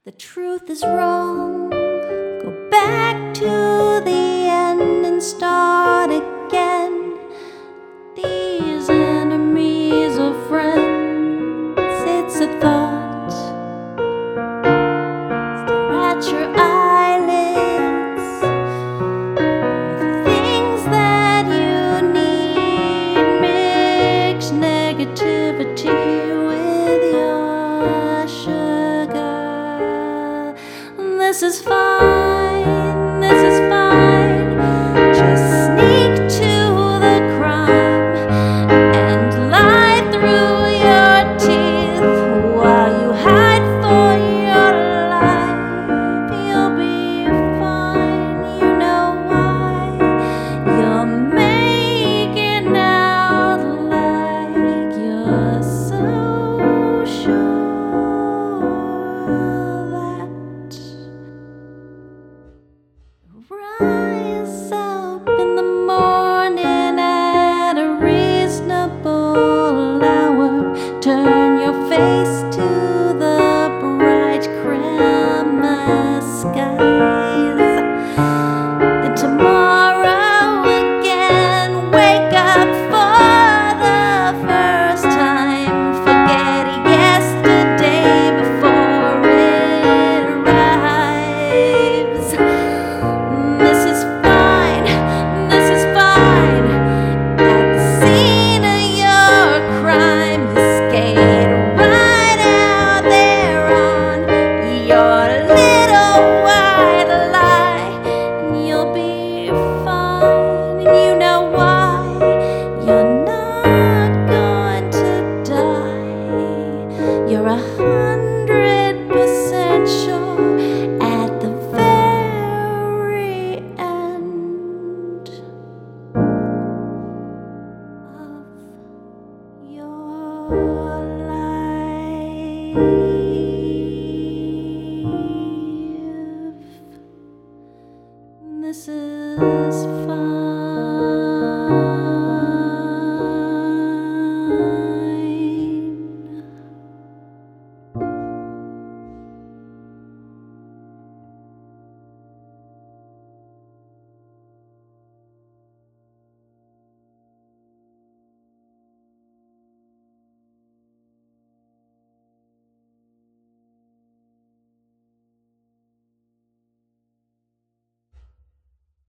The truth is wrong. Go back to the end and start again. These enemies or friends, it's a thought. Stare at your eyelids for the things that you need. Mix negativity with your sugar. This is fine, this is fine. Just sneak to the crime and lie through your teeth while you hide for your life. You'll be fine, you know why. You're making out like you're so sure that rise up in the morning at a reasonable hour. Turn your face to the bright Christmas skies. Then tomorrow again, wake up for the first time. Forget yesterday before it arrives. This is fine, this is fine. At the scene of your crime, you skate right out there on your little white lie, and you'll be fine. And you know why? You're not going to die. You're 100% sure at the very end of your life.